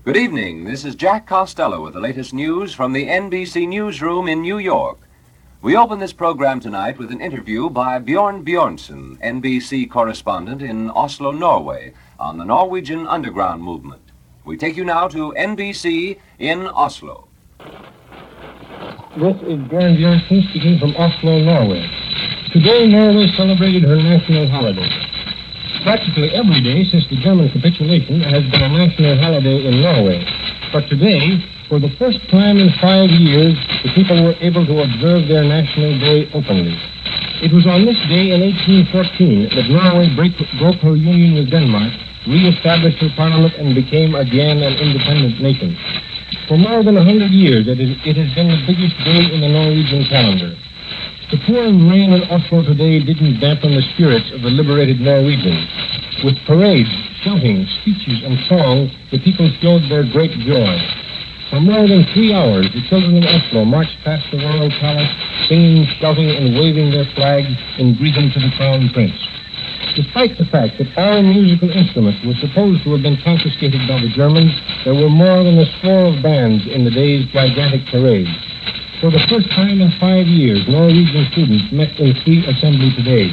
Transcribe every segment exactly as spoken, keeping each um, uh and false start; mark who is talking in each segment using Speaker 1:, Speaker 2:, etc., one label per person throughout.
Speaker 1: Good evening. This is Jack Costello with the latest news from the N B C newsroom in New York. We open this program tonight with an interview by Bjorn Bjornson, N B C correspondent in Oslo, Norway, on the Norwegian underground movement. We take you now to N B C in Oslo.
Speaker 2: This is Bjorn Bjornson speaking from Oslo, Norway. Today, Norway celebrated her national holiday. Practically every day since the German capitulation has been a national holiday in Norway. But today, for the first time in five years, the people were able to observe their national day openly. It was on this day in eighteen fourteen that Norway break, broke her union with Denmark, re-established her parliament, and became again an independent nation. For more than a hundred years, it, is, it has been the biggest day in the Norwegian calendar. The pouring rain in Oslo today didn't dampen the spirits of the liberated Norwegians. With parades, shouting, speeches, and song, the people showed their great joy. For more than three hours, the children of Oslo marched past the royal palace, singing, shouting, and waving their flags in greeting to the crown prince. Despite the fact that all musical instruments were supposed to have been confiscated by the Germans, there were more than a score of bands in the day's gigantic parade. For the first time in five years, Norwegian students met in free assembly today.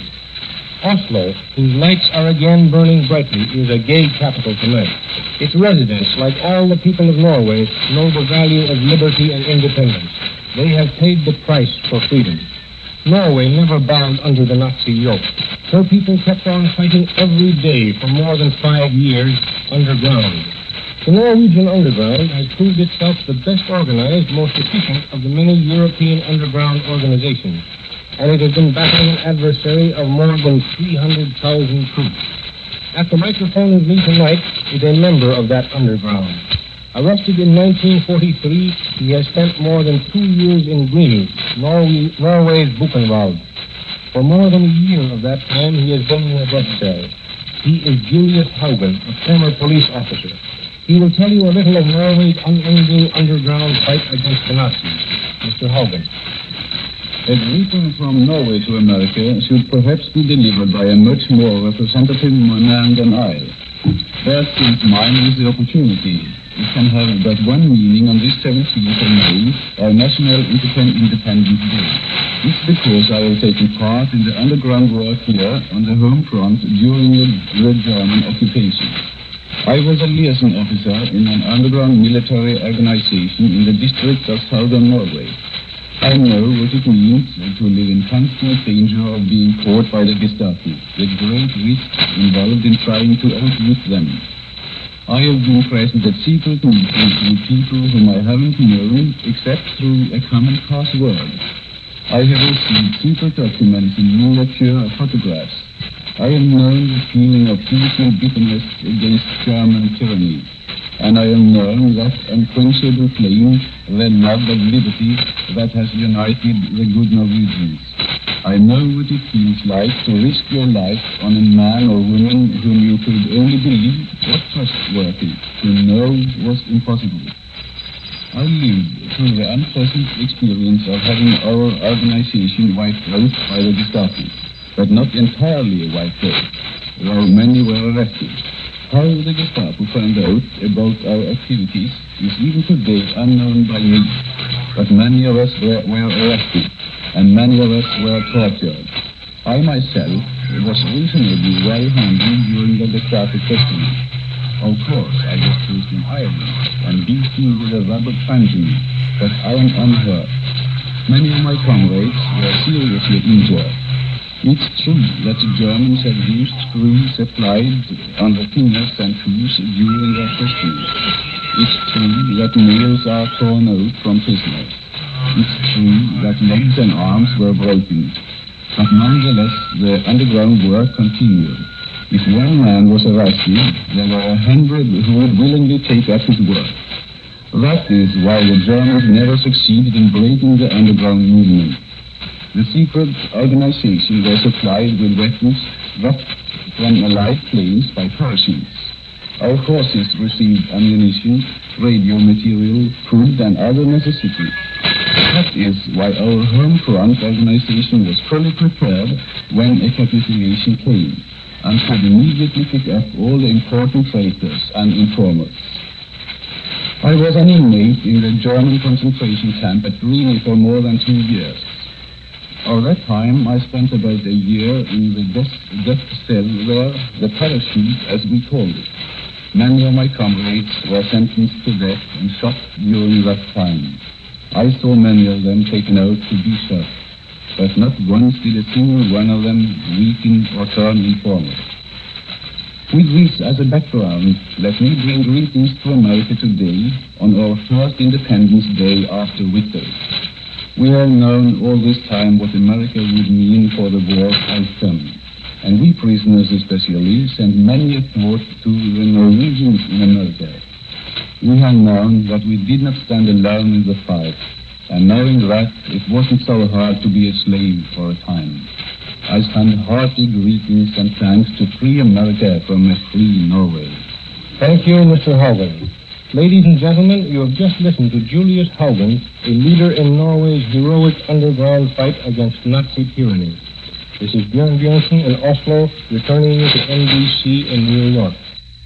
Speaker 2: Oslo, whose lights are again burning brightly, is a gay capital tonight. Its residents, like all the people of Norway, know the value of liberty and independence. They have paid the price for freedom. Norway never bowed under the Nazi yoke. Her people kept on fighting every day for more than five years underground. The Norwegian underground has proved itself the best organized, most efficient of the many European underground organizations, and it has been battling an adversary of more than three hundred thousand troops. At the microphone with me tonight is a member of that underground. Arrested in nineteen forty-three, he has spent more than two years in Grini, Norway, Norway's Buchenwald. For more than a year of that time, he has been in a death cell. He is Julius Haugen, a former police officer. He will tell you a little of Norway's unending underground fight against the Nazis. Mister Haugen.
Speaker 3: A greeting from Norway to America should perhaps be delivered by a much more representative man than I. That since mine is the opportunity. It can have but one meaning on this seventeenth of May, our National Independence Day. It's because I have taken part in the underground work here on the home front during the German occupation. I was a liaison officer in an underground military organization in the district of southern Norway. I know what it means to live in constant danger of being caught by the Gestapo, with great risks involved in trying to outwit them. I have been present at secret meetings with people whom I haven't known except through a common password. I have received secret documents and miniature photographs. I have known the feeling of secret bitterness against German tyranny, and I have known that unquenchable flame, the love of liberty that has united the good Norwegians. I know what it feels like to risk your life on a man or woman whom you could only believe was trustworthy, to know was impossible. I lived through the unpleasant experience of having our organization wiped out by the Gestapo, but not entirely wiped out, though many were arrested. How the Gestapo found out about our activities is even today unknown by me, but many of us were, were arrested, and many of us were tortured. I myself was reasonably well handled during the Gestapo custody. Of course, I was placed in Ireland and beaten with a rubber truncheon, but I am unhurt. Many of my comrades were seriously injured. It's true that the Germans have used screws applied on the fingers and toes during their questioning. It's true that nails are torn out from prisoners. It's true that legs and arms were broken. But nonetheless, the underground work continued. If one man was arrested, there were a hundred who would willingly take up his work. That is why the Germans never succeeded in breaking the underground movement. The secret organization was supplied with weapons dropped from Allied planes by Persians. Our forces received ammunition, radio material, food, and other necessities. That is why our home front organization was fully prepared when a capitulation came, and could immediately pick up all the important traitors and informers. I was an inmate in the German concentration camp at Rini for more than two years. Of that time, I spent about a year in the death, death cell where the parachute, as we called it. Many of my comrades were sentenced to death and shot during that time. I saw many of them taken out to be shot, but not once did a single one of them weaken or turn informer. With this as a background, let me bring greetings to America today on our first Independence Day after victory. We have known all this time what America would mean for the war outcome, and we prisoners especially sent many a thought to the Norwegians in America. We have known that we did not stand alone in the fight, and knowing that, it wasn't so hard to be a slave for a time. I send hearty greetings and thanks to free America from a free Norway.
Speaker 2: Thank you, Mister Haugen. Ladies and gentlemen, you have just listened to Julius Haugen, a leader in Norway's heroic underground fight against Nazi tyranny. This is Björn Björnson in Oslo, returning you to N B C in New York.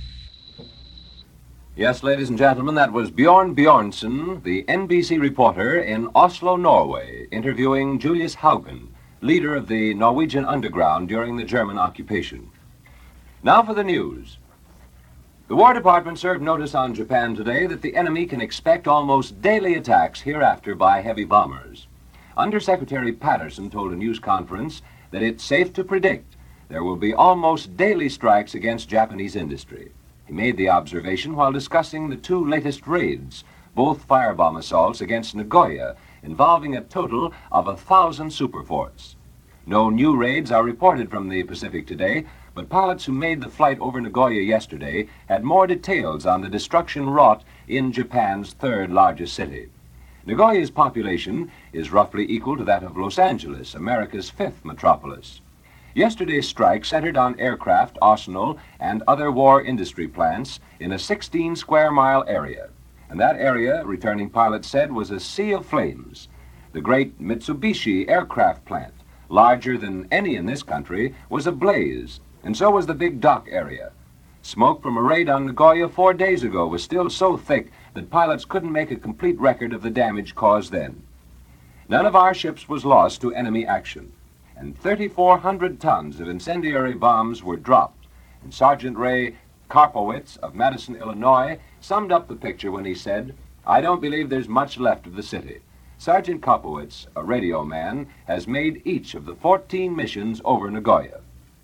Speaker 1: Yes, ladies and gentlemen, that was Bjorn Bjornson, the N B C reporter in Oslo, Norway, interviewing Julius Haugen, leader of the Norwegian underground during the German occupation. Now for the news. The War Department served notice on Japan today that the enemy can expect almost daily attacks hereafter by heavy bombers. Undersecretary Patterson told a news conference that it's safe to predict there will be almost daily strikes against Japanese industry. He made the observation while discussing the two latest raids, both firebomb assaults against Nagoya, involving a total of a thousand superforts. No new raids are reported from the Pacific today, but pilots who made the flight over Nagoya yesterday had more details on the destruction wrought in Japan's third largest city. Nagoya's population is roughly equal to that of Los Angeles, America's fifth metropolis. Yesterday's strike centered on aircraft, arsenal, and other war industry plants in a sixteen square mile area. And that area, returning pilots said, was a sea of flames. The great Mitsubishi aircraft plant, larger than any in this country, was ablaze, and so was the big dock area. Smoke from a raid on Nagoya four days ago was still so thick that pilots couldn't make a complete record of the damage caused then. None of our ships was lost to enemy action, and thirty-four hundred tons of incendiary bombs were dropped, and Sergeant Ray Karpowitz of Madison, Illinois, summed up the picture when he said, "I don't believe there's much left of the city." Sergeant Karpowitz, a radio man, has made each of the fourteen missions over Nagoya.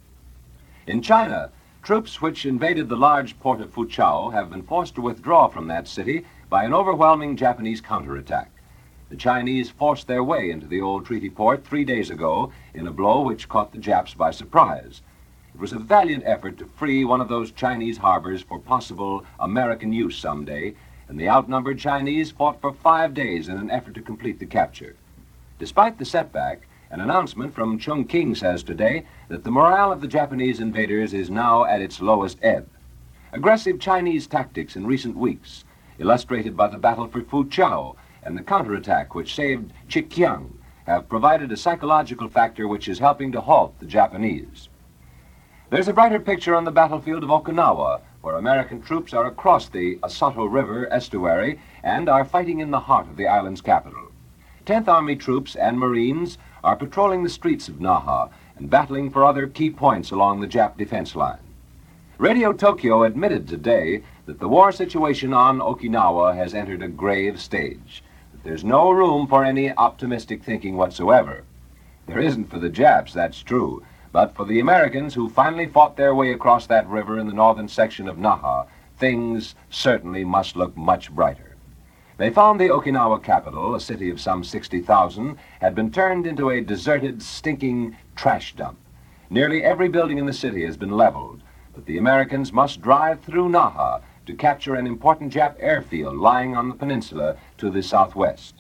Speaker 1: In China, troops which invaded the large port of Fuzhou have been forced to withdraw from that city by an overwhelming Japanese counterattack. The Chinese forced their way into the old treaty port three days ago in a blow which caught the Japs by surprise. It was a valiant effort to free one of those Chinese harbors for possible American use someday, and the outnumbered Chinese fought for five days in an effort to complete the capture. Despite the setback, an announcement from Chongqing says today that the morale of the Japanese invaders is now at its lowest ebb. Aggressive Chinese tactics in recent weeks, illustrated by the battle for Fuzhou and the counterattack which saved Chikyang, have provided a psychological factor which is helping to halt the Japanese. There's a brighter picture on the battlefield of Okinawa, where American troops are across the Asato River estuary and are fighting in the heart of the island's capital. tenth Army troops and Marines are patrolling the streets of Naha and battling for other key points along the Jap defense line. Radio Tokyo admitted today that the war situation on Okinawa has entered a grave stage, that there's no room for any optimistic thinking whatsoever. There isn't for the Japs, that's true, but for the Americans who finally fought their way across that river in the northern section of Naha, things certainly must look much brighter. They found the Okinawa capital, a city of some sixty thousand, had been turned into a deserted, stinking trash dump. Nearly every building in the city has been leveled, but the Americans must drive through Naha to capture an important Jap airfield lying on the peninsula to the southwest.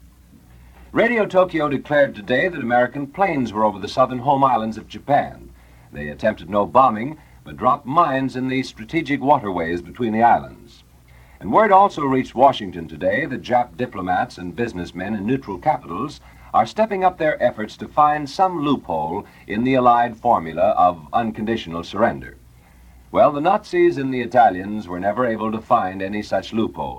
Speaker 1: Radio Tokyo declared today that American planes were over the southern home islands of Japan. They attempted no bombing, but dropped mines in the strategic waterways between the islands. And word also reached Washington today that Jap diplomats and businessmen in neutral capitals are stepping up their efforts to find some loophole in the Allied formula of unconditional surrender. Well, the Nazis and the Italians were never able to find any such loophole,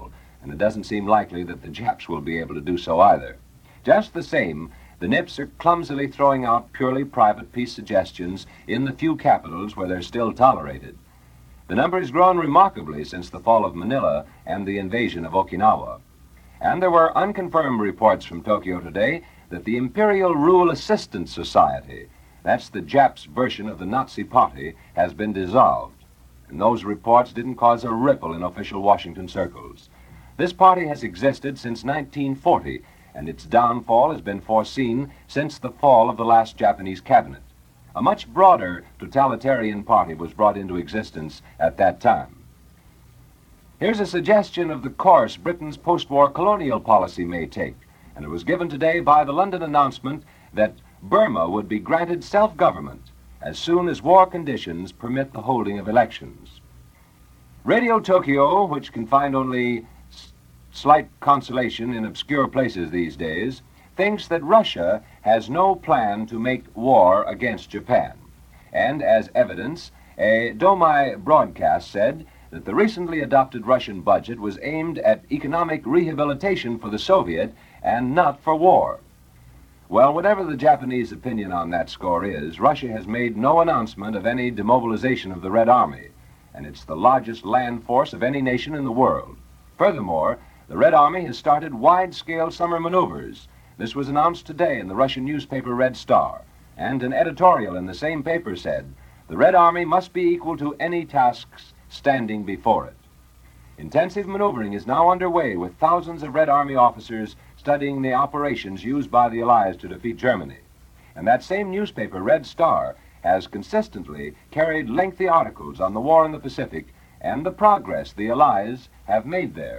Speaker 1: and it doesn't seem likely that the Japs will be able to do so either. Just the same, the Nips are clumsily throwing out purely private peace suggestions in the few capitals where they're still tolerated. The number has grown remarkably since the fall of Manila and the invasion of Okinawa. And there were unconfirmed reports from Tokyo today that the Imperial Rule Assistance Society, that's the Japs' version of the Nazi Party, has been dissolved. And those reports didn't cause a ripple in official Washington circles. This party has existed since nineteen forty, and its downfall has been foreseen since the fall of the last Japanese cabinet. A much broader totalitarian party was brought into existence at that time. Here's a suggestion of the course Britain's post-war colonial policy may take, and it was given today by the London announcement that Burma would be granted self-government as soon as war conditions permit the holding of elections. Radio Tokyo, which can find only s- slight consolation in obscure places these days, thinks that Russia has no plan to make war against Japan. And as evidence, a Domai broadcast said that the recently adopted Russian budget was aimed at economic rehabilitation for the Soviet and not for war. Well, whatever the Japanese opinion on that score is, Russia has made no announcement of any demobilization of the Red Army, and it's the largest land force of any nation in the world. Furthermore, the Red Army has started wide-scale summer maneuvers. This was announced today in the Russian newspaper Red Star, and an editorial in the same paper said, the Red Army must be equal to any tasks standing before it. Intensive maneuvering is now underway with thousands of Red Army officers studying the operations used by the Allies to defeat Germany. And that same newspaper, Red Star, has consistently carried lengthy articles on the war in the Pacific and the progress the Allies have made there.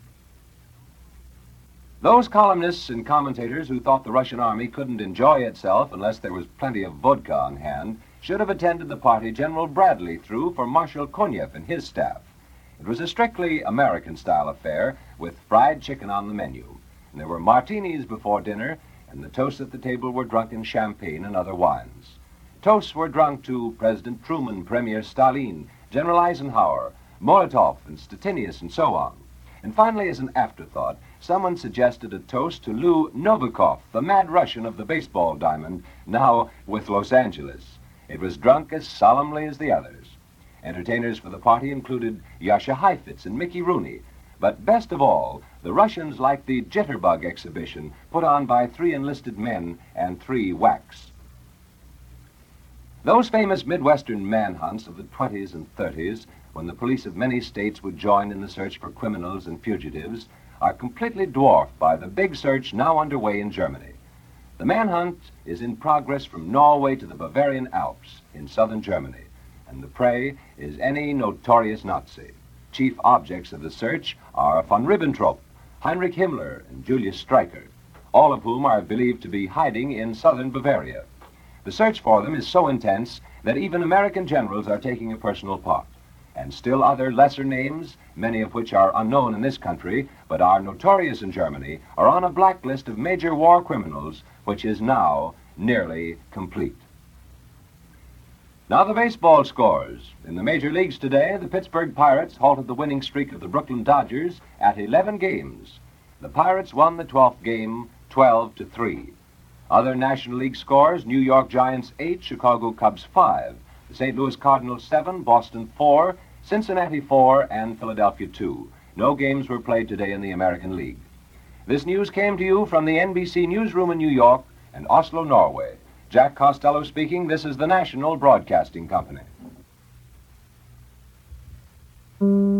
Speaker 1: Those columnists and commentators who thought the Russian army couldn't enjoy itself unless there was plenty of vodka on hand should have attended the party General Bradley threw for Marshal Konev and his staff. It was a strictly American-style affair with fried chicken on the menu. And there were martinis before dinner, and the toasts at the table were drunk in champagne and other wines. Toasts were drunk to President Truman, Premier Stalin, General Eisenhower, Molotov, and Stettinius, and so on. And finally, as an afterthought, someone suggested a toast to Lou Novikov, the mad Russian of the baseball diamond, now with Los Angeles. It was drunk as solemnly as the others. Entertainers for the party included Yasha Heifetz and Mickey Rooney. But best of all, the Russians liked the Jitterbug exhibition put on by three enlisted men and three whacks. Those famous Midwestern manhunts of the twenties and thirties, when the police of many states would join in the search for criminals and fugitives, are completely dwarfed by the big search now underway in Germany. The manhunt is in progress from Norway to the Bavarian Alps in southern Germany, and the prey is any notorious Nazi. Chief objects of the search are von Ribbentrop, Heinrich Himmler, and Julius Streicher, all of whom are believed to be hiding in southern Bavaria. The search for them is so intense that even American generals are taking a personal part. And still other lesser names, many of which are unknown in this country, but are notorious in Germany, are on a blacklist of major war criminals, which is now nearly complete. Now the baseball scores. In the major leagues today, the Pittsburgh Pirates halted the winning streak of the Brooklyn Dodgers at eleven games. The Pirates won the twelfth game twelve to three. Other National League scores, New York Giants eight, Chicago Cubs five, the Saint Louis Cardinals seven, Boston four, Cincinnati four, and Philadelphia two. No games were played today in the American League. This news came to you from the N B C newsroom in New York and Oslo, Norway. Jack Costello speaking. This is the National Broadcasting Company.